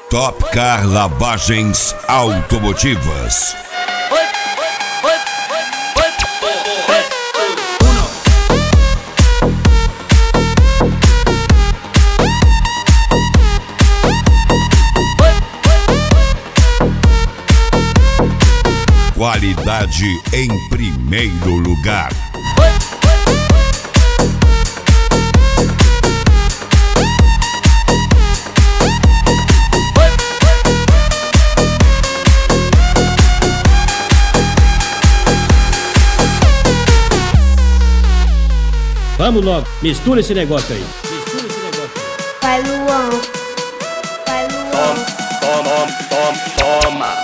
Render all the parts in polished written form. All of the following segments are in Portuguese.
Top Car Lavagens Automotivas. Qualidade em primeiro lugar. Vamos logo, mistura esse negócio aí. Vai, Luan. Vai, Luan. Toma.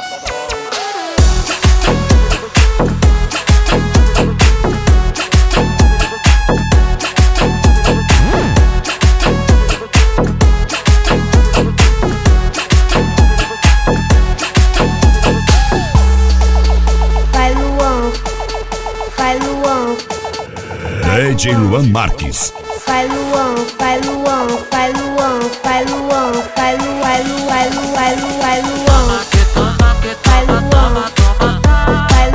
Vai, Luan. Vai, Luan. DJ Luan Marques. Vai, Luan. Vai, Luan. Vai, Luan. Vai, Luan. Vai, Luan. Vai, Luan. Vai, Luan. Vai, Luan. Vai, Luan. Vai, Luan. Vai,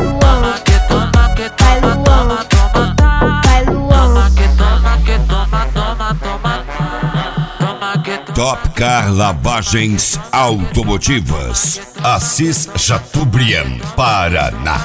Luan. Top Car Lavagens Automotivas. Assis Chateaubriand, Paraná.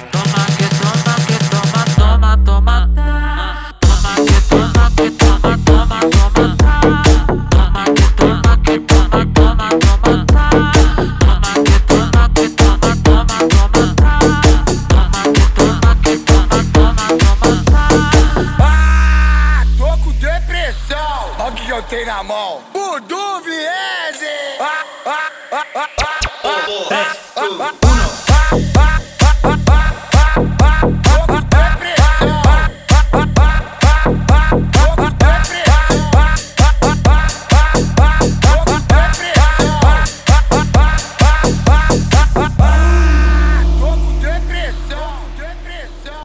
Tô com depressão. Olha o que eu tenho na mão. Budu Viese. 3, 2, 1.